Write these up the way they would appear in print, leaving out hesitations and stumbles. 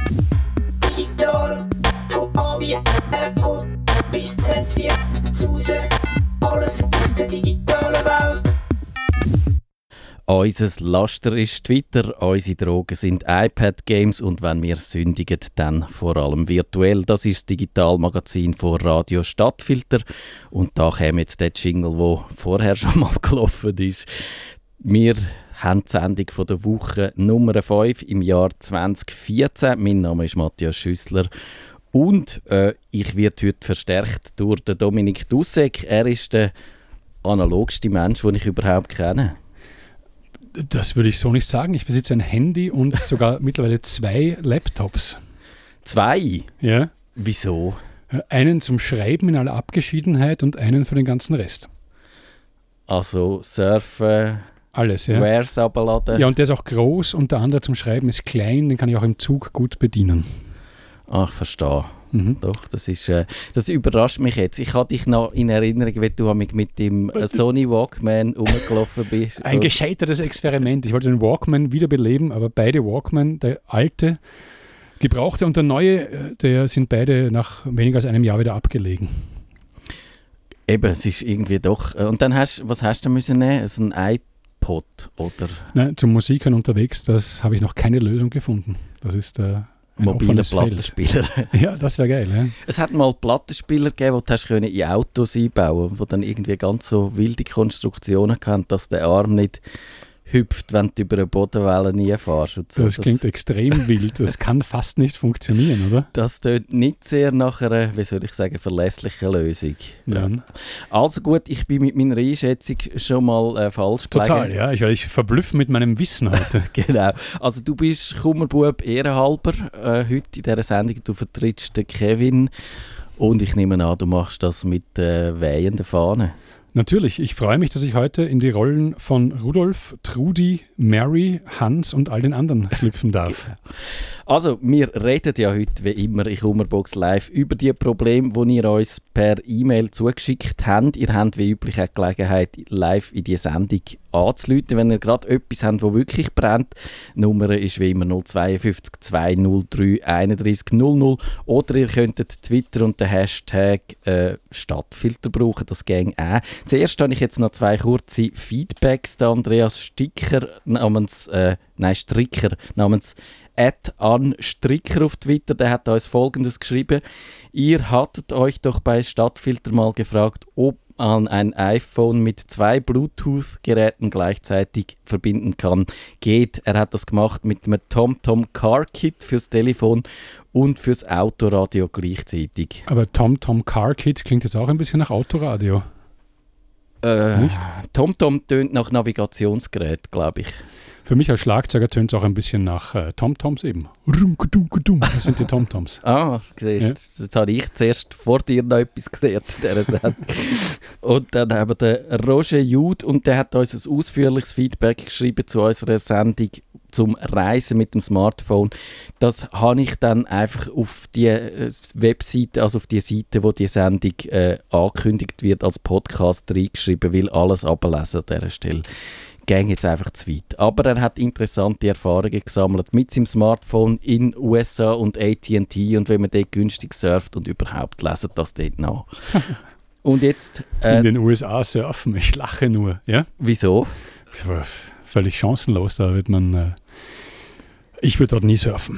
Digital, von A wie Apple bis Z wie Suse, alles aus der digitalen Welt. Unser Laster ist Twitter, unsere Drogen sind iPad-Games und wenn wir sündigen, dann vor allem virtuell. Das ist das Digitalmagazin von Radio Stadtfilter und da käme jetzt der Jingle, der vorher schon mal gelaufen ist. Wir haben die Sendung von der Woche Nummer 5 im Jahr 2014. Mein Name ist Matthias Schüssler und ich werde heute verstärkt durch den Dominik Dussek. Er ist der analogste Mensch, den ich überhaupt kenne. Das würde ich so nicht sagen. Ich besitze ein Handy und sogar mittlerweile 2 Laptops. 2? Ja. Wieso? Einen zum Schreiben in aller Abgeschiedenheit und einen für den ganzen Rest. Also Surfen, alles, ja. Wares abladen. Ja, und der ist auch groß und der andere zum Schreiben ist klein, den kann ich auch im Zug gut bedienen. Ach, verstehe. Doch, das überrascht mich jetzt. Ich hatte dich noch in Erinnerung, wie du mit dem Sony Walkman rumgelaufen bist. Ein gescheitertes Experiment. Ich wollte den Walkman wiederbeleben, aber beide Walkman, der alte, gebrauchte und der neue, der sind beide nach weniger als einem Jahr wieder abgelegen. Eben, es ist irgendwie doch. Und dann was hast du müssen nehmen? Also ein iPod, oder? Nein, zum Musikern unterwegs, das habe ich noch keine Lösung gefunden. Das ist mobile Plattenspieler. Ja, das wäre geil. Ja. Es hat mal Plattenspieler gegeben, die du in Autos einbauen konntest, die dann irgendwie ganz so wilde Konstruktionen hatten, dass der Arm nicht hüpft, wenn du über eine Bodenwelle nie fährst. Und so. Das klingt extrem wild. Das kann fast nicht funktionieren, oder? Das klingt nicht sehr nach einer, wie soll ich sagen, verlässlichen Lösung. Ja. Also gut, ich bin mit meiner Einschätzung schon mal falsch gelegen. Total, ja. Ich verblüffe mit meinem Wissen heute. Genau. Also du bist Kummerbub ehrenhalber heute in dieser Sendung. Du vertrittst den Kevin und ich nehme an, du machst das mit wehenden Fahnen. Natürlich, ich freue mich, dass ich heute in die Rollen von Rudolf, Trudi, Mary, Hans und all den anderen schlüpfen darf. Also, wir reden ja heute, wie immer, in Kummerbox Live über die Probleme, die ihr uns per E-Mail zugeschickt habt. Ihr habt wie üblich auch die Gelegenheit, live in die Sendung anzurufen, wenn ihr gerade etwas habt, das wirklich brennt. Die Nummer ist wie immer 052 203 31 00 oder ihr könntet Twitter und den Hashtag Stadtfilter brauchen, das ging auch. Zuerst habe ich jetzt noch 2 kurze Feedbacks. Der Andreas Stricker namens @anstricker auf Twitter, der hat uns Folgendes geschrieben: Ihr hattet euch doch bei Stadtfilter mal gefragt, ob man ein iPhone mit 2 Bluetooth-Geräten gleichzeitig verbinden kann. Geht. Er hat das gemacht mit einem TomTom Car Kit fürs Telefon und fürs Autoradio gleichzeitig. Aber TomTom Car Kit klingt jetzt auch ein bisschen nach Autoradio. Nicht? TomTom tönt nach Navigationsgerät, glaube ich. Für mich als Schlagzeuger tönt es auch ein bisschen nach TomToms eben. Das sind die TomToms. Ah, siehst du, jetzt habe ich zuerst vor dir noch etwas gelernt in dieser Sendung. Und dann haben wir den Roger Jude und der hat uns ein ausführliches Feedback geschrieben zu unserer Sendung zum Reisen mit dem Smartphone. Das habe ich dann einfach auf die Webseite, also auf die Seite, wo die Sendung angekündigt wird, als Podcast reingeschrieben, weil alles ablesen an dieser Stelle ging jetzt einfach zu weit. Aber er hat interessante Erfahrungen gesammelt mit seinem Smartphone in USA und AT&T und wenn man dort günstig surft und überhaupt lesen das dort nach. Und jetzt... in den USA surfen, ich lache nur. Ja? Wieso? Völlig chancenlos, da wird man... ich würde dort nie surfen.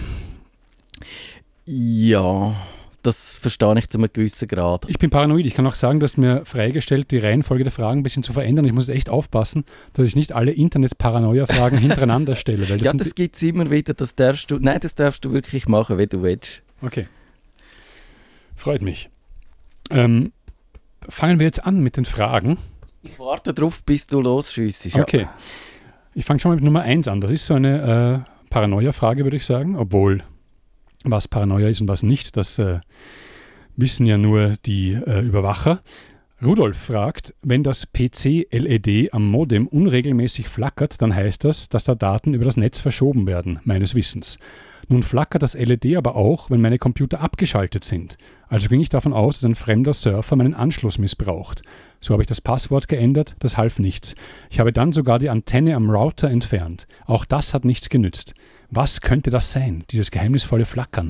Ja... Das verstehe ich zu einem gewissen Grad. Ich bin paranoid. Ich kann auch sagen, du hast mir freigestellt, die Reihenfolge der Fragen ein bisschen zu verändern. Ich muss echt aufpassen, dass ich nicht alle Internet-Paranoia-Fragen hintereinander stelle. Weil das gibt es immer wieder. Das darfst du wirklich machen, wie du willst. Okay. Freut mich. Fangen wir jetzt an mit den Fragen. Ich warte darauf, bis du losschiessest. Okay. Ja. Ich fange schon mal mit Nummer 1 an. Das ist so eine Paranoia-Frage, würde ich sagen. Obwohl... Was Paranoia ist und was nicht, das wissen ja nur die Überwacher. Rudolf fragt, wenn das PC-LED am Modem unregelmäßig flackert, dann heißt das, dass da Daten über das Netz verschoben werden, meines Wissens. Nun flackert das LED aber auch, wenn meine Computer abgeschaltet sind. Also ging ich davon aus, dass ein fremder Surfer meinen Anschluss missbraucht. So habe ich das Passwort geändert, das half nichts. Ich habe dann sogar die Antenne am Router entfernt. Auch das hat nichts genützt. Was könnte das sein, dieses geheimnisvolle Flackern?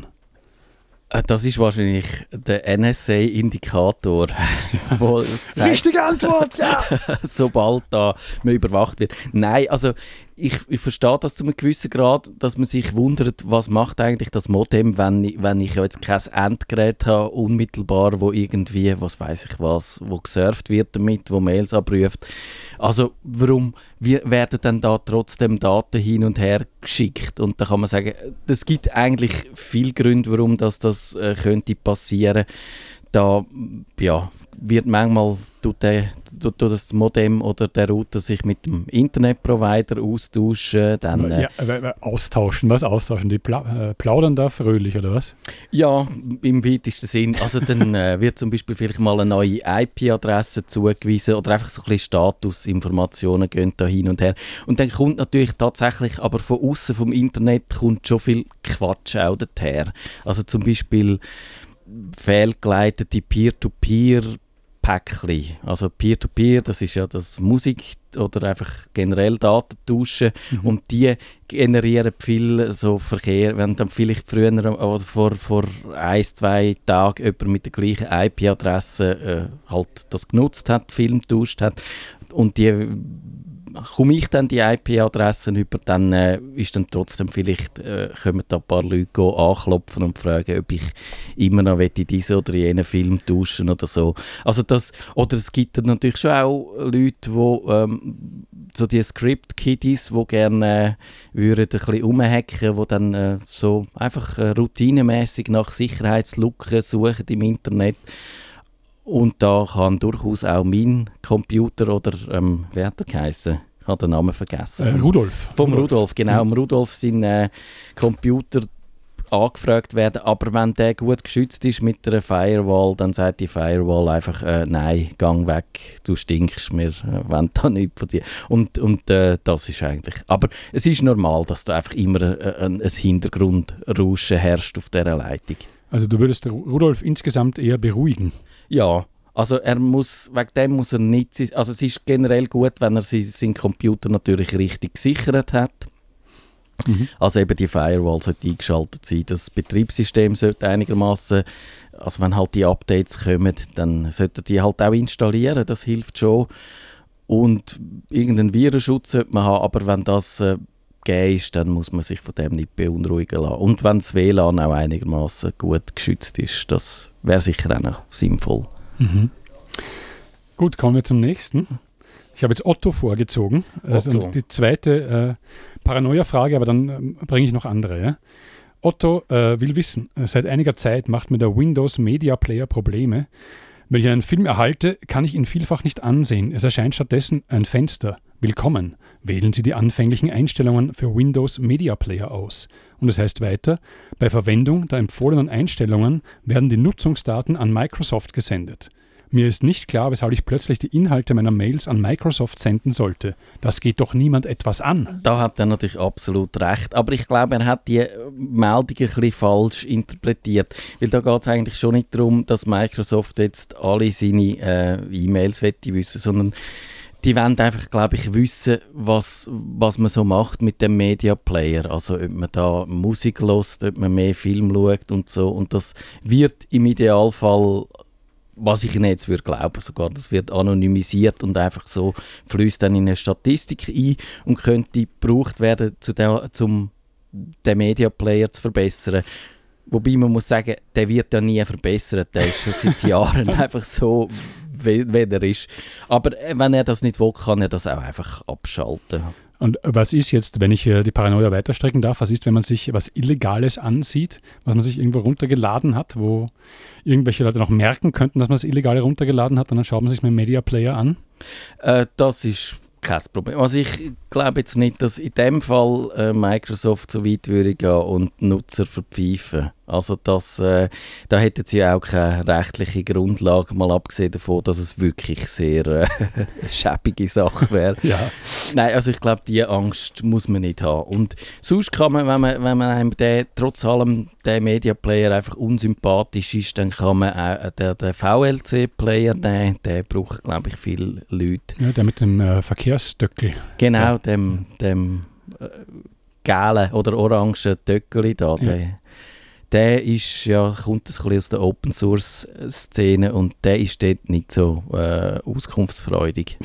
Das ist wahrscheinlich der NSA-Indikator. Wo zeigt, Richtige Antwort, ja! sobald da man überwacht wird. Nein, also ich verstehe das zu einem gewissen Grad, dass man sich wundert, was macht eigentlich das Modem, wenn ich ja jetzt kein Endgerät habe, unmittelbar, wo irgendwie, was weiß ich was, wo gesurft wird damit, wo Mails abruft. Also warum werden dann da trotzdem Daten hin und her geschickt? Und da kann man sagen, es gibt eigentlich viele Gründe, warum das könnte passieren. Da ja, wird manchmal durch das Modem oder der Router sich mit dem Internetprovider austauschen. Dann, austauschen, was austauschen? Die plaudern da fröhlich, oder was? Ja, im weitesten Sinn. Also dann wird zum Beispiel vielleicht mal eine neue IP-Adresse zugewiesen oder einfach so ein bisschen Statusinformationen gehen da hin und her. Und dann kommt natürlich tatsächlich, aber von außen vom Internet kommt schon viel Quatsch auch daher. Also zum Beispiel fehlgeleitete Peer-to-Peer-Päckchen. Also Peer-to-Peer, das ist ja das Musik oder einfach generell Daten tauschen und die generieren viel so Verkehr, wenn dann vielleicht früher oder vor 1-2 Tagen jemand mit der gleichen IP-Adresse halt das genutzt hat, Film getauscht hat und die komme ich dann die IP-Adressen über, dann ist dann trotzdem vielleicht, kommen da ein paar Leute anklopfen und fragen, ob ich immer noch diesen oder jenen Film tauschen oder so. Also das, oder es gibt dann natürlich schon auch Leute, die so die Script-Kiddies, die gerne würden ein bisschen rumhacken, die dann so einfach routinemäßig nach Sicherheitslücken suchen im Internet. Und da kann durchaus auch mein Computer oder, wie hat er geheissen? Ich habe den Namen vergessen. Rudolf. Vom Rudolf, genau. Rudolf sein Computer angefragt werden. Aber wenn der gut geschützt ist mit einer Firewall, dann sagt die Firewall einfach, nein, gang weg, du stinkst, wir wollen da nichts von dir. Und das ist eigentlich... Aber es ist normal, dass da einfach immer ein Hintergrundrauschen herrscht auf dieser Leitung. Also du würdest Rudolf insgesamt eher beruhigen? Ja, also wegen dem muss er nicht sein. Also es ist generell gut, wenn er seinen Computer natürlich richtig gesichert hat. Also eben die Firewall sollte eingeschaltet sein. Das Betriebssystem sollte einigermaßen, also wenn halt die Updates kommen, dann sollte die halt auch installieren, das hilft schon. Und irgendeinen Virenschutz sollte man haben, aber wenn das gegeben ist, dann muss man sich von dem nicht beunruhigen lassen. Und wenn das WLAN auch einigermaßen gut geschützt ist, das wäre sicher auch noch sinnvoll. Gut, kommen wir zum nächsten. Ich habe jetzt Otto vorgezogen. Also die zweite Paranoia-Frage, aber dann bringe ich noch andere. Ja? Otto will wissen, seit einiger Zeit macht mir der Windows Media Player Probleme. Wenn ich einen Film erhalte, kann ich ihn vielfach nicht ansehen. Es erscheint stattdessen ein Fenster. Willkommen. Wählen Sie die anfänglichen Einstellungen für Windows Media Player aus. Und es heißt weiter, bei Verwendung der empfohlenen Einstellungen werden die Nutzungsdaten an Microsoft gesendet. Mir ist nicht klar, weshalb ich plötzlich die Inhalte meiner Mails an Microsoft senden sollte. Das geht doch niemand etwas an. Da hat er natürlich absolut recht. Aber ich glaube, er hat die Meldung ein bisschen falsch interpretiert. Weil da geht es eigentlich schon nicht darum, dass Microsoft jetzt alle seine E-Mails wissen, sondern die wollen einfach, glaube ich, wissen, was man so macht mit dem Media Player. Also ob man da Musik hört, ob man mehr Film schaut und so. Und das wird im Idealfall, was ich Ihnen jetzt würde glauben sogar, das wird anonymisiert und einfach so fließt dann in eine Statistik ein und könnte gebraucht werden, um den Media Player zu verbessern. Wobei man muss sagen, der wird ja nie verbessert, der ist schon seit Jahren einfach so, wie er ist. Aber wenn er das nicht will, kann er das auch einfach abschalten. Und was ist jetzt, wenn ich die Paranoia weiterstrecken darf, was ist, wenn man sich was Illegales ansieht, was man sich irgendwo runtergeladen hat, wo irgendwelche Leute noch merken könnten, dass man das Illegale runtergeladen hat und dann schaut man sich mit dem Media Player an? Das ist kein Problem. Also ich glaube jetzt nicht, dass in dem Fall Microsoft so weit würde gehen und Nutzer verpfeifen. Also da hätten sie auch keine rechtliche Grundlage, mal abgesehen davon, dass es wirklich sehr schäbige Sache wäre. Ja. Nein, also ich glaube, diese Angst muss man nicht haben. Und sonst kann man, wenn man einem trotz allem der Media Player einfach unsympathisch ist, dann kann man auch den VLC-Player nehmen. Der braucht, glaube ich, viele Leute. Ja, der mit dem Verkehrsstöckel. Genau, dem gelben oder orangen Töckeli da, der ist, ja, kommt ein bisschen aus der Open-Source-Szene und der ist dort nicht so auskunftsfreudig.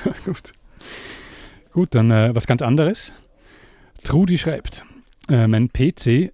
Gut, dann was ganz anderes. Trudi schreibt, meinen PC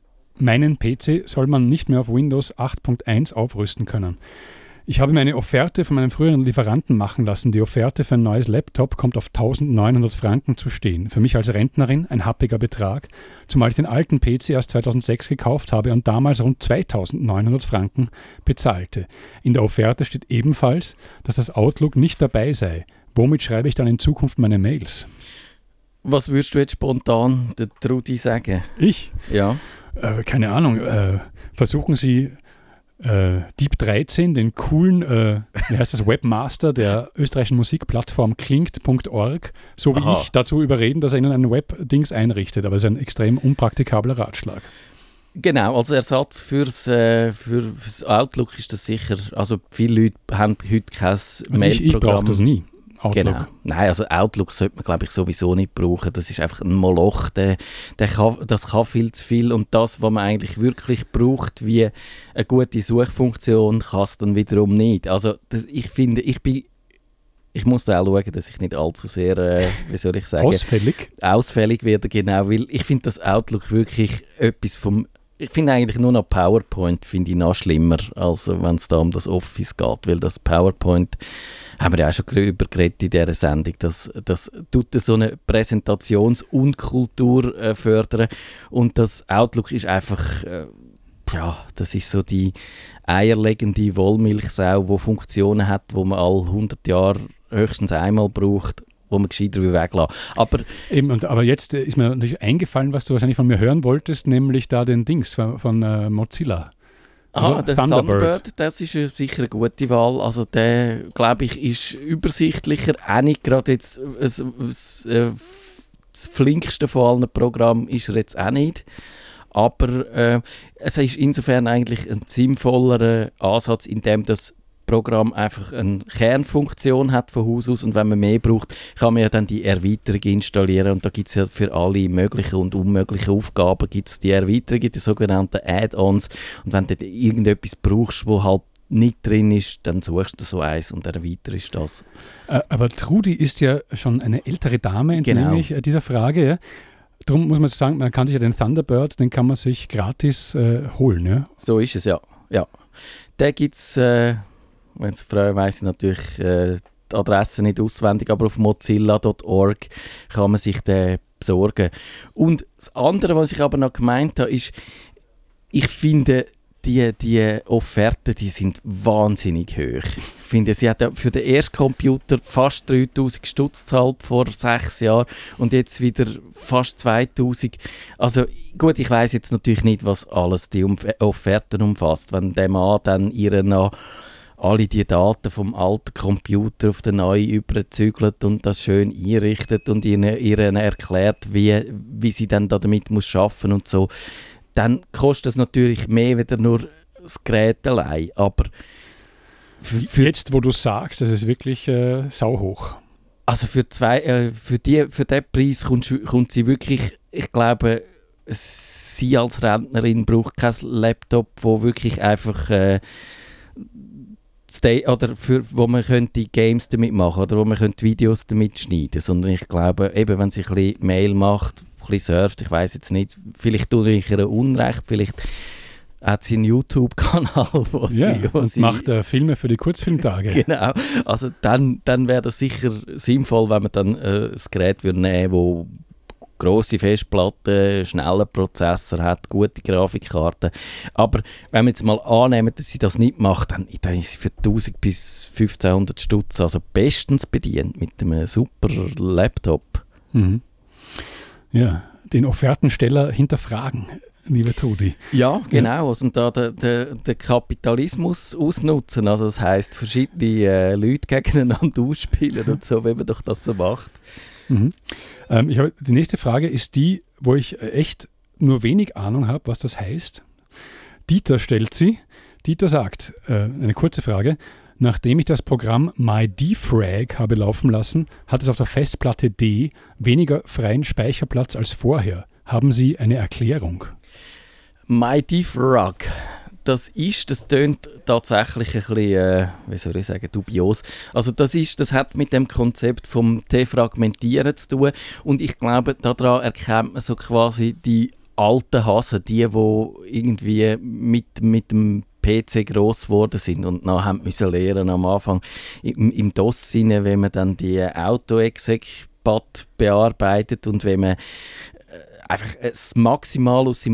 soll man nicht mehr auf Windows 8.1 aufrüsten können. Ich habe mir eine Offerte von meinem früheren Lieferanten machen lassen. Die Offerte für ein neues Laptop kommt auf 1.900 Franken zu stehen. Für mich als Rentnerin ein happiger Betrag, zumal ich den alten PC erst 2006 gekauft habe und damals rund 2.900 Franken bezahlte. In der Offerte steht ebenfalls, dass das Outlook nicht dabei sei. Womit schreibe ich dann in Zukunft meine Mails? Was würdest du jetzt spontan der Trudi sagen? Ich? Ja. Keine Ahnung. Versuchen Sie Deep 13, den coolen, Webmaster der österreichischen Musikplattform klingt.org, so wie ich, dazu überreden, dass er Ihnen ein Web-Dings einrichtet. Aber es ist ein extrem unpraktikabler Ratschlag. Genau, als Ersatz fürs Outlook ist das sicher, also viele Leute haben heute kein Mailprogramm. Ich brauche das nie. Outlook. Genau. Nein, also Outlook sollte man, glaube ich, sowieso nicht brauchen. Das ist einfach ein Moloch, das kann viel zu viel und das, was man eigentlich wirklich braucht, wie eine gute Suchfunktion, kann es dann wiederum nicht. Also ich finde, ich muss auch schauen, dass ich nicht allzu sehr, wie soll ich sagen, ausfällig werde, genau, weil ich finde das Outlook wirklich etwas ich finde eigentlich nur noch PowerPoint finde ich noch schlimmer, als wenn es da um das Office geht, weil das PowerPoint haben wir ja auch schon darüber geredet in dieser Sendung, das tut so eine Präsentationsunkultur fördern und das Outlook ist einfach, das ist so die eierlegende Wollmilchsau, die Funktionen hat, die man alle 100 Jahre höchstens einmal braucht, wo man gescheiter weglassen. Aber jetzt ist mir natürlich eingefallen, was du wahrscheinlich von mir hören wolltest, nämlich da den Dings von Mozilla. Der Thunderbird, das ist sicher eine gute Wahl. Also der, glaube ich, ist übersichtlicher. Auch nicht gerade jetzt das flinkste von allen Programmen ist er jetzt auch nicht. Aber es ist insofern eigentlich ein sinnvollerer Ansatz, in dem das Programm einfach eine Kernfunktion hat von Haus aus und wenn man mehr braucht, kann man ja dann die Erweiterung installieren und da gibt es ja für alle möglichen und unmöglichen Aufgaben gibt es die Erweiterung, die sogenannten Add-ons und wenn du irgendetwas brauchst, wo halt nicht drin ist, dann suchst du so eins und erweiterst das. Aber Trudi ist ja schon eine ältere Dame, entnehme ich dieser Frage, ja? Darum muss man sagen, man kann sich ja den Thunderbird, den kann man sich gratis holen, ja? So ist es, ja. Den gibt es wenn es Frauen weiss ich natürlich die Adresse nicht auswendig, aber auf mozilla.org kann man sich den besorgen. Und das andere, was ich aber noch gemeint habe, ist, ich finde, die Offerten, die sind wahnsinnig hoch. Ich finde, sie hat für den ersten Computer fast 3'000 Stutz gezahlt vor 6 Jahren und jetzt wieder fast 2'000. Also gut, ich weiss jetzt natürlich nicht, was alles die Offerten umfasst. Wenn der Mann dann ihren noch alle die Daten vom alten Computer auf den neuen überzügelt und das schön einrichtet und ihnen erklärt, wie sie dann damit muss arbeiten und so, dann kostet das natürlich mehr als nur das Gerät allein. Aber für jetzt, wo du sagst, das ist wirklich sauhoch. Also für diesen Preis kommt sie wirklich, ich glaube, sie als Rentnerin braucht kein Laptop, wo wirklich einfach wo man könnte Games damit machen oder wo man könnte Videos damit schneiden, sondern ich glaube, eben wenn sie ein bisschen Mail macht, ein bisschen surft, ich weiß jetzt nicht, vielleicht tue ich ihr Unrecht, vielleicht hat sie einen YouTube-Kanal, wo sie macht Filme für die Kurzfilmtage. Genau, also dann wäre das sicher sinnvoll, wenn man dann das Gerät würde nehmen, wo grosse Festplatte, schnellen Prozessor hat, gute Grafikkarten. Aber wenn wir jetzt mal annehmen, dass sie das nicht macht, dann ist sie für 1000 bis 1500 Stutz also bestens bedient mit einem super Laptop. Mhm. Ja, den Offertensteller hinterfragen, liebe Trudi. Ja, genau. Also, und da den Kapitalismus ausnutzen. Also das heisst, verschiedene Leute gegeneinander ausspielen und so, wie man doch das so macht. Mhm. Die nächste Frage ist die, wo ich echt nur wenig Ahnung habe, was das heißt. Dieter stellt sie. Dieter sagt, eine kurze Frage, Nachdem ich das Programm MyDefrag habe laufen lassen, hat es auf der Festplatte D weniger freien Speicherplatz als vorher. Haben Sie eine Erklärung? MyDefrag, das tönt tatsächlich ein bisschen, wie soll ich sagen, dubios. Also das hat mit dem Konzept vom Defragmentieren zu tun und ich glaube, daran erkennt man so quasi die alten Hasen, die irgendwie mit dem PC gross geworden sind und dann haben müssen lernen am Anfang im DOS-Sinne, wenn man dann die Auto-Exec-Path bearbeitet und wenn man einfach das Maximum aus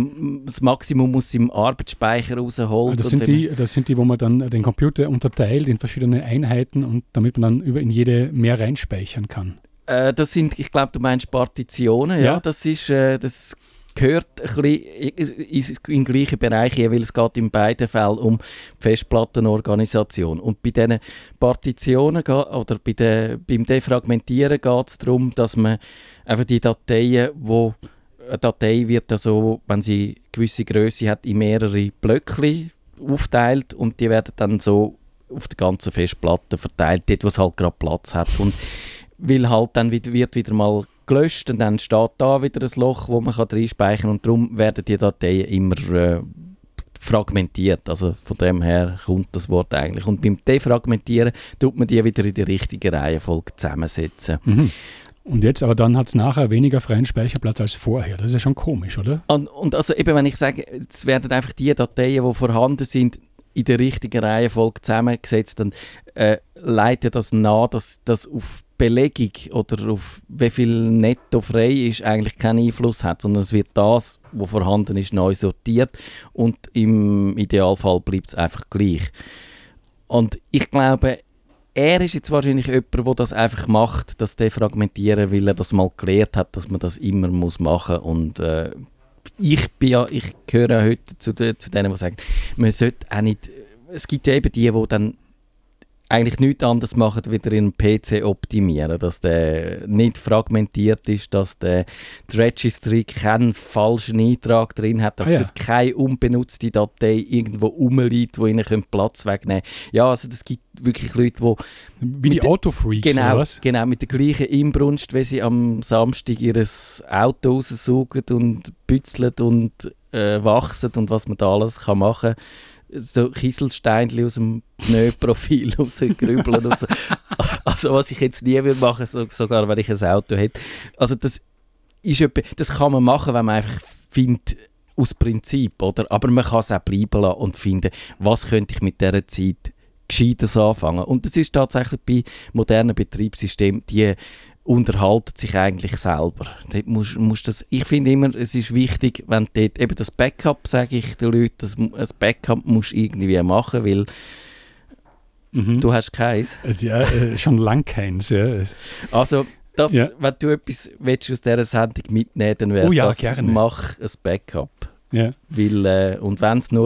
seinem Arbeitsspeicher rausholt. Das sind die, wo man dann den Computer unterteilt in verschiedene Einheiten und damit man dann in jede mehr reinspeichern kann. Das sind, ich glaube, du meinst Partitionen, ja. Das gehört ein bisschen in den gleichen Bereich, weil es geht in beiden Fällen um die Festplattenorganisation. Und bei diesen Partitionen oder beim Defragmentieren geht es darum, dass man einfach die Dateien, eine Datei wird also, wenn sie eine gewisse Größe hat, in mehrere Blöcke aufteilt und die werden dann so auf der ganzen Festplatte verteilt, dort wo es halt gerade Platz hat. Und weil halt dann wird wieder mal gelöscht und dann steht da wieder ein Loch, wo man reinspeichern kann und darum werden die Dateien immer fragmentiert. Also von dem her kommt das Wort eigentlich. Und beim Defragmentieren tut man die wieder in die richtige Reihenfolge zusammensetzen. Mhm. Und jetzt, aber dann hat es nachher weniger freien Speicherplatz als vorher. Das ist ja schon komisch, oder? Und also eben, wenn ich sage, es werden einfach die Dateien, die vorhanden sind, in der richtigen Reihenfolge zusammengesetzt, dann leitet das nach, dass das auf Belegung oder auf wie viel netto frei ist, eigentlich keinen Einfluss hat, sondern es wird das, was vorhanden ist, neu sortiert und im Idealfall bleibt es einfach gleich. Und ich glaube, er ist jetzt wahrscheinlich jemand, der das einfach macht, das Defragmentieren, weil er das mal gelernt hat, dass man das immer machen muss. Und ich gehöre heute zu denen, die sagen, man sollte auch nicht, es gibt ja eben die dann eigentlich nichts anderes machen, wieder ihren PC optimieren, dass der nicht fragmentiert ist, dass der Registry keinen falschen Eintrag drin hat, dass das keine unbenutzte Datei irgendwo rumliegt, wo ihnen Platz wegnehmen können. Ja, also es gibt wirklich Leute, die wie die Autofreaks oder was? Genau, mit der gleichen Inbrunst, wie sie am Samstag ihr Auto raussaugen und bützeln und wachsen und was man da alles machen kann. So Kieselsteinchen aus dem Pneuprofil rausgrübeln und so. Also was ich jetzt nie will machen, sogar wenn ich ein Auto hätte. Also das kann man machen, wenn man einfach findet, aus Prinzip, oder? Aber man kann es auch bleiben lassen und finden, was könnte ich mit dieser Zeit Gescheites anfangen. Und das ist tatsächlich bei modernen Betriebssystemen, die unterhalten sich eigentlich selber. Dort musst das, ich finde immer, es ist wichtig, wenn dort eben das Backup, sage ich den Leuten, ein Backup musst du irgendwie machen, weil du hast keins. Ja, schon lange keins. Ja. Also, wenn du etwas willst aus dieser Sendung mitnehmen, dann wäre es gerne. Mach ein Backup. Ja. Weil, und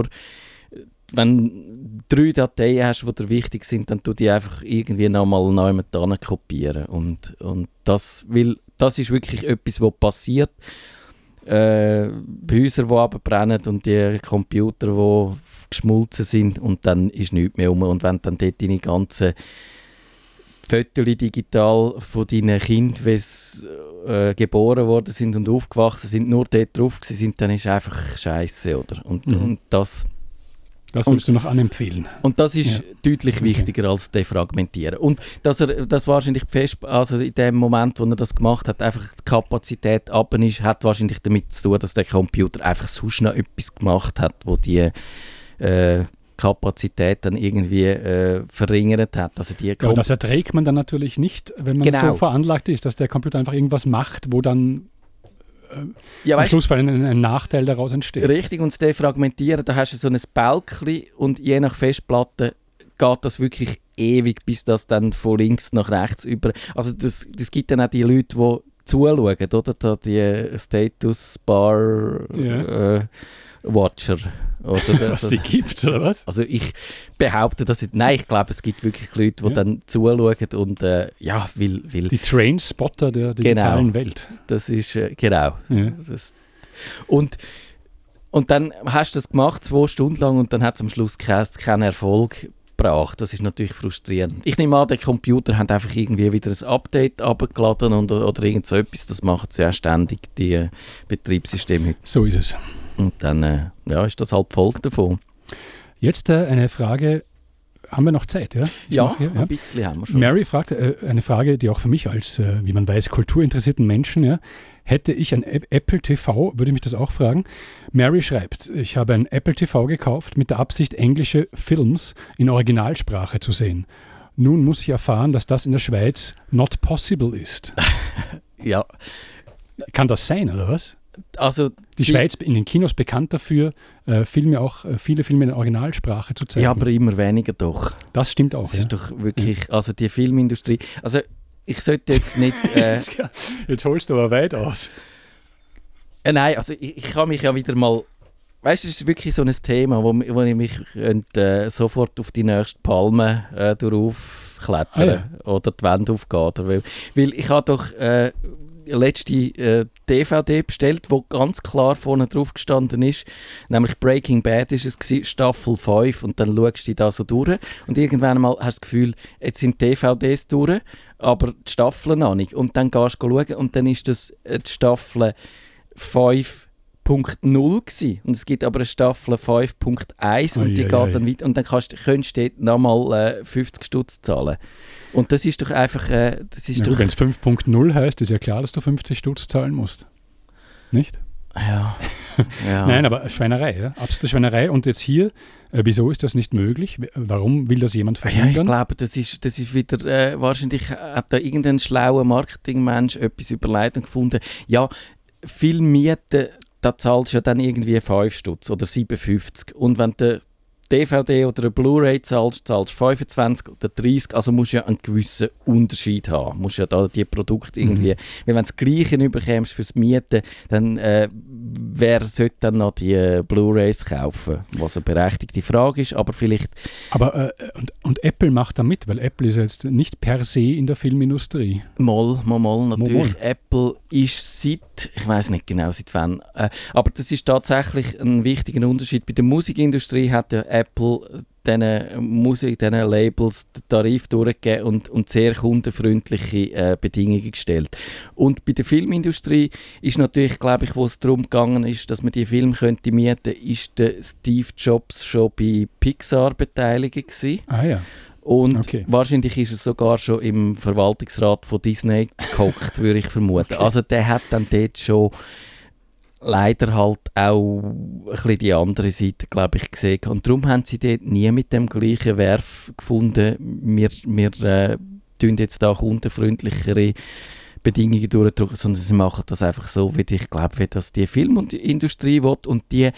wenn 3 Dateien hast, die dir wichtig sind, dann tu die einfach irgendwie nochmal neu kopieren. Und das ist wirklich etwas, was passiert. Häuser, die abbrennen und die Computer, die geschmolzen sind und dann ist nichts mehr rum. Und wenn dann dort deine ganzen Fotos digital von deinen Kindern, wie sie geboren worden sind und aufgewachsen sind, nur dort drauf sind, dann ist einfach scheiße, oder? Und das würdest du noch anempfehlen. Und das ist deutlich wichtiger als Defragmentieren. Und dass er das wahrscheinlich also in dem Moment, wo er das gemacht hat, einfach die Kapazität runter ist, hat wahrscheinlich damit zu tun, dass der Computer einfach sonst noch etwas gemacht hat, wo die Kapazität dann irgendwie verringert hat. Also das erträgt man dann natürlich nicht, wenn man so veranlagt ist, dass der Computer einfach irgendwas macht, wo dann am Schluss ein Nachteil daraus entsteht. Richtig, und das Defragmentieren, da hast du so ein Bälkchen und je nach Festplatte geht das wirklich ewig, bis das dann von links nach rechts über... Also das gibt dann auch die Leute, die zuschauen, oder? Da die Status Bar Watcher. Oder was die gibt's, oder was? Also ich behaupte, dass ich glaube, es gibt wirklich Leute, die dann zuschauen und will die Trainspotter der digitalen Welt. Das ist, genau. Ja. Und dann hast du das gemacht, 2 Stunden lang und dann hat es am Schluss keinen Erfolg abgebracht. Das ist natürlich frustrierend. Ich nehme an, die Computer haben einfach irgendwie wieder ein Update abgeladen oder irgend so etwas. Das machen sie ja ständig, die Betriebssysteme heute. So ist es. Und dann ist das halt die Folge davon. Jetzt eine Frage. Haben wir noch Zeit? Ja, Ja, ein bisschen haben wir schon. Mary fragt eine Frage, die auch für mich als, wie man weiß, kulturinteressierten Menschen, ja, hätte ich ein Apple TV, würde mich das auch fragen. Mary schreibt, ich habe ein Apple TV gekauft mit der Absicht, englische Films in Originalsprache zu sehen. Nun muss ich erfahren, dass das in der Schweiz not possible ist. Ja. Kann das sein, oder was? Also Die Schweiz in den Kinos bekannt dafür, viele Filme in der Originalsprache zu zeigen. Ja, aber immer weniger doch. Das stimmt auch. Das ist doch wirklich, also die Filmindustrie, also ich sollte jetzt nicht... Jetzt holst du aber weit aus. Nein, also ich kann mich ja wieder mal... Weißt du, es ist wirklich so ein Thema, wo ich mich sofort auf die nächste Palme draufklettern oder die Wände aufgehen. Weil ich habe doch letzte DVD bestellt, wo ganz klar vorne drauf gestanden ist, nämlich Breaking Bad ist es gewesen, Staffel 5, und dann schaust du da so durch und irgendwann mal hast du das Gefühl, jetzt sind die DVDs durch, aber die Staffeln noch nicht. Und dann gehst du schauen und dann ist das die Staffel 5.0 gewesen. Und es gibt aber eine Staffel 5.1 und die geht dann weiter und dann könntest du dort nochmal 50 Stutz zahlen. Und das ist doch einfach... Wenn es 5.0 heißt, ist ja klar, dass du 50 Stutz zahlen musst. Nicht? Ja. Nein, aber Schweinerei, ja? Absolute Schweinerei. Und jetzt hier, wieso ist das nicht möglich? Warum will das jemand verhindern? Ja, ich glaube, das ist wieder... wahrscheinlich hat da irgendein schlauer Marketingmensch etwas überlegt und gefunden, ja, viel Mieten, da zahlst du ja dann irgendwie 5 Stutz oder 57. Und wenn du DVD oder eine Blu-ray zahlst 25 oder 30, also musst du ja einen gewissen Unterschied haben. Musst ja da die Produkte irgendwie, weil wenn du das Gleiche überkommst fürs Mieten, dann wer sollte dann noch die Blu-rays kaufen? Was eine berechtigte Frage ist, aber vielleicht... Aber und Apple macht da mit, weil Apple ist ja jetzt nicht per se in der Filmindustrie. Mal, natürlich. Apple ist seit, ich weiß nicht genau seit wann, aber das ist tatsächlich ein wichtiger Unterschied. Bei der Musikindustrie hat ja Apple diesen Labels den Tarif durchgegeben und sehr kundenfreundliche Bedingungen gestellt. Und bei der Filmindustrie ist natürlich, glaube ich, wo es darum gegangen ist, dass man die Filme könnte mieten, ist der Steve Jobs schon bei Pixar beteiligt gewesen. Ah ja. Und wahrscheinlich ist er sogar schon im Verwaltungsrat von Disney gehockt, würde ich vermuten. Okay. Also der hat dann dort schon leider halt auch ein bisschen die andere Seite, glaube ich, gesehen. Und darum haben sie dort nie mit dem gleichen Werf gefunden, wir tun jetzt da kundenfreundlichere Bedingungen durchdrücken, sondern sie machen das einfach so, wie ich glaube, wie das die Filmindustrie will. Und die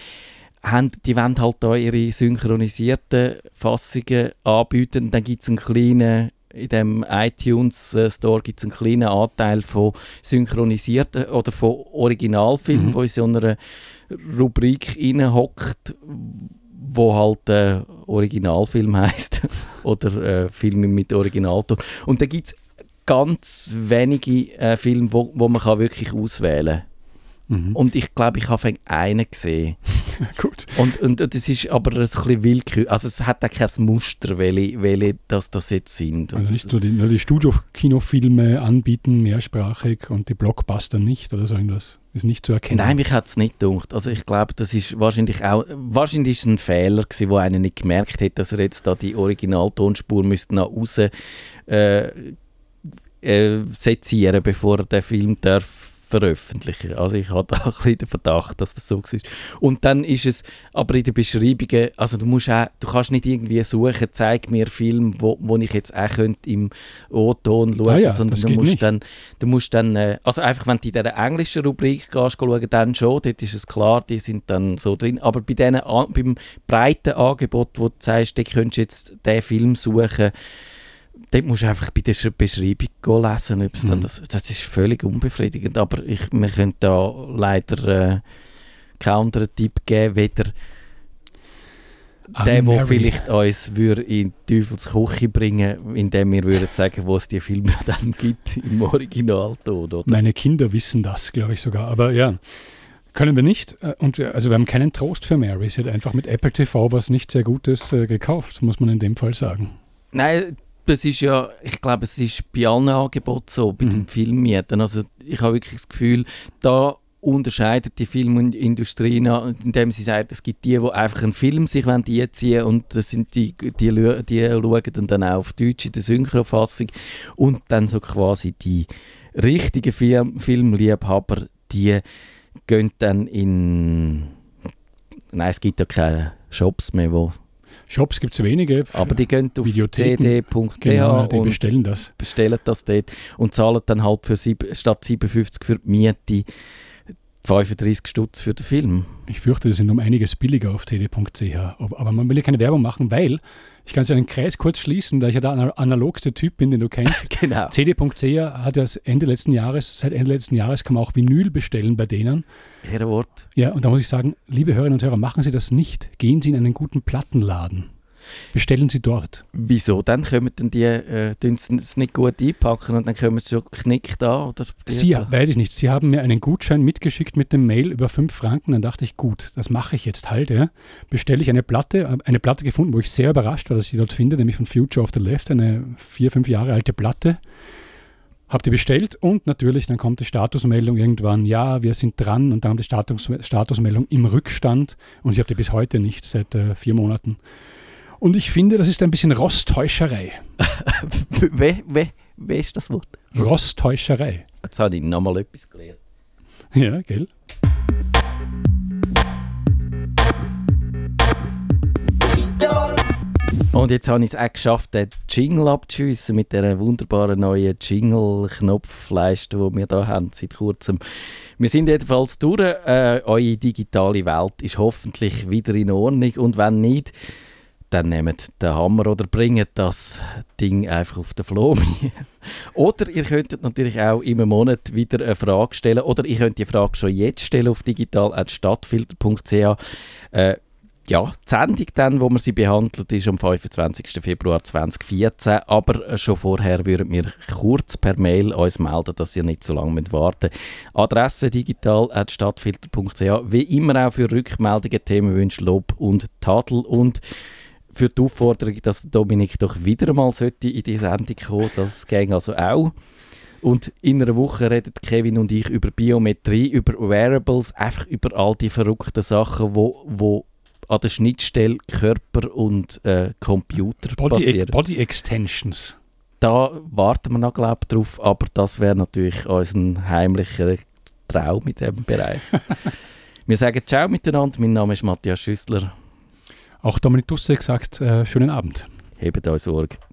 wollen halt da ihre synchronisierten Fassungen anbieten. Dann gibt es einen kleinen, in dem iTunes Store gibt es einen kleinen Anteil von synchronisierten oder von Originalfilmen, wo in so einer Rubrik reinhockt, wo halt Originalfilm heisst oder Filme mit Originalton. Und da gibt es ganz wenige Filme, wo man kann wirklich auswählen kann. Und ich glaube, ich habe einen gesehen. Gut. Und das ist aber ein bisschen willkürlich. Also es hat auch kein Muster, welche das jetzt sind. Also nicht nur die Studio-Kinofilme anbieten, mehrsprachig, und die Blockbuster nicht oder so irgendwas? Ist nicht zu erkennen? Nein, mich hat es nicht gedacht. Also ich glaube, das ist wahrscheinlich ist es ein Fehler gewesen, wo einer nicht gemerkt hat, dass er jetzt da die Originaltonspur müsste nach außen sezieren, bevor er den Film veröffentlichen. Also ich habe da ein bisschen den Verdacht, dass das so ist. Und dann ist es aber in den Beschreibungen, also du kannst nicht irgendwie suchen, zeig mir Film, wo ich jetzt auch könnte im O-Ton schauen, sondern du musst dann, also einfach wenn du in dieser englischen Rubrik gehst, schauen, dann schon, dort ist es klar, die sind dann so drin, aber beim breiten Angebot, wo du sagst, da könntest du jetzt den Film suchen, dort musst du einfach bei der Beschreibung lesen. Das ist völlig unbefriedigend. Aber wir können da leider keinen anderen Tipp geben, weder der vielleicht uns in die Teufels Küche bringen würde, indem wir würden sagen, wo es die Filme dann gibt im Originalton. Oder? Meine Kinder wissen das, glaube ich sogar. Aber ja, Können wir nicht. Also wir haben keinen Trost für Mary. Sie hat einfach mit Apple TV was nicht sehr Gutes gekauft, muss man in dem Fall sagen. Nein, das ist ja, ich glaube, es ist bei allen Angeboten so, bei den Filmmieten. Also ich habe wirklich das Gefühl, da unterscheidet die Filmindustrie, indem sie sagt, es gibt die einfach einen Film sich einziehen und das sind die schauen dann auch auf Deutsch in der Synchrofassung und dann so quasi die richtigen Filmliebhaber, die gehen dann in... Nein, es gibt ja keine Shops mehr, wo... Shops gibt es wenige. Aber die gehen auf cd.ch genau, die und bestellen das dort und zahlen dann halt statt 57 für die Miete 35 Stutz für den Film. Ich fürchte, die sind um einiges billiger auf cd.ch. Aber man will ja keine Werbung machen, weil, ich kann es einen Kreis kurz schließen, da ich ja der analogste Typ bin, den du kennst. Genau. cd.ch hat ja seit Ende letzten Jahres kann man auch Vinyl bestellen bei denen. Ehrenwort. Ja, und da muss ich sagen, liebe Hörerinnen und Hörer, machen Sie das nicht. Gehen Sie in einen guten Plattenladen. Bestellen Sie dort. Wieso? Dann kommen dann die es nicht gut einpacken und dann kommen sie so knickt da? Oder weiß ich nicht. Sie haben mir einen Gutschein mitgeschickt mit dem Mail über 5 Franken. Dann dachte ich, gut, das mache ich jetzt halt. Ja. Bestelle ich eine Platte gefunden, wo ich sehr überrascht war, dass ich dort finde, nämlich von Future of the Left, eine 4-5 Jahre alte Platte. Habt ihr bestellt und natürlich, dann kommt die Statusmeldung irgendwann, ja, wir sind dran und dann die Statusmeldung im Rückstand und ich habe die bis heute nicht, seit 4 Monaten. Und ich finde, das ist ein bisschen Rosttäuscherei. Wer ist das Wort? Rosttäuscherei. Jetzt habe ich nochmal etwas gelernt. Ja, gell? Und jetzt habe ich es auch geschafft, den Jingle abzuschiessen mit dieser wunderbaren neuen Jingle-Knopfleiste, die wir hier haben seit kurzem. Wir sind jedenfalls durch. Eure digitale Welt ist hoffentlich wieder in Ordnung. Und wenn nicht, dann nehmt den Hammer oder bringt das Ding einfach auf den Flomi. Oder ihr könntet natürlich auch im Monat wieder eine Frage stellen. Oder ihr könnt die Frage schon jetzt stellen auf digital@stadtfilter.ch. Ja, die Sendung dann, wo wir sie behandelt, ist am 25. Februar 2014. Aber schon vorher würden wir kurz per Mail uns melden, dass ihr nicht so lange warten müsst. Adresse digital@stadtfilter.ch. Wie immer auch für Rückmeldungen, Themenwünsche, Lob und Tadel. Und für die Aufforderung, dass Dominik doch wieder einmal in die Sendung kommen, das ging also auch. Und in einer Woche reden Kevin und ich über Biometrie, über Wearables, einfach über all die verrückten Sachen, wo an der Schnittstelle Körper und Computer passieren. Body Extensions. Da warten wir noch, glaube ich, drauf, aber das wäre natürlich unser heimlicher Traum in diesem Bereich. Wir sagen ciao miteinander, mein Name ist Matthias Schüssler. Auch Dominik Dusse gesagt, schönen Abend. Hebt euch Sorge.